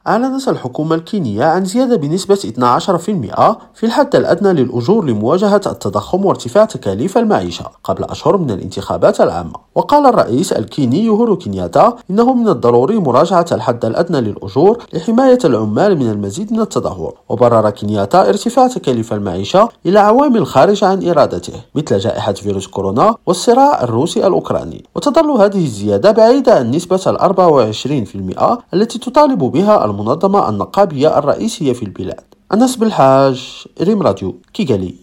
أعلنت الحكومة الكينية عن زيادة بنسبة 12% في الحد الأدنى للأجور لمواجهة التضخم وارتفاع تكاليف المعيشة قبل أشهر من الانتخابات العامة. وقال الرئيس الكيني يوهورو كينياتا إنه من الضروري مراجعة الحد الأدنى للأجور لحماية العمال من المزيد من التدهور. وبرر كينياتا ارتفاع تكاليف المعيشة إلى عوامل خارجة عن إرادته مثل جائحة فيروس كورونا والصراع الروسي الأوكراني، وتظل هذه الزيادة بعيدة عن نسبة 24% التي تطالب بها المنظمة النقابية الرئيسية في البلاد. أنس بالحاج، ريم راديو، كيغالي.